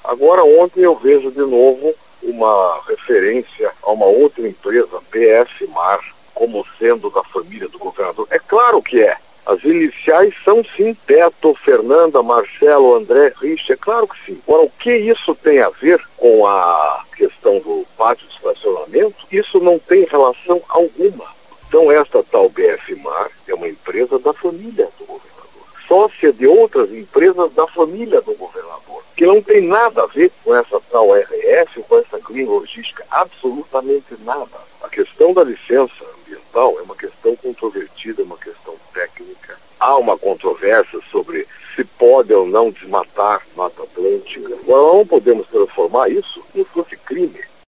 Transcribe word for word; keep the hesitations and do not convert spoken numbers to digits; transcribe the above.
Agora, ontem eu vejo de novo uma referência a uma outra empresa, B F Mar, como sendo da família do governador. É claro que é. As iniciais são sim Beto, Fernanda, Marcelo, André, Rich, é claro que sim. Agora, o que isso tem a ver com a questão do pátio de estacionamento? Isso não tem relação alguma. Então, esta tal B F Mar é uma empresa da família do governador, sócia de outras empresas da família do governador, que não tem nada a ver com essa tal R F, com essa Clean Logística, absolutamente nada. A questão da licença ambiental é uma questão controvertida, é uma questão técnica. Há uma controvérsia sobre se pode ou não desmatar Mata Atlântica. Agora, não podemos transformar isso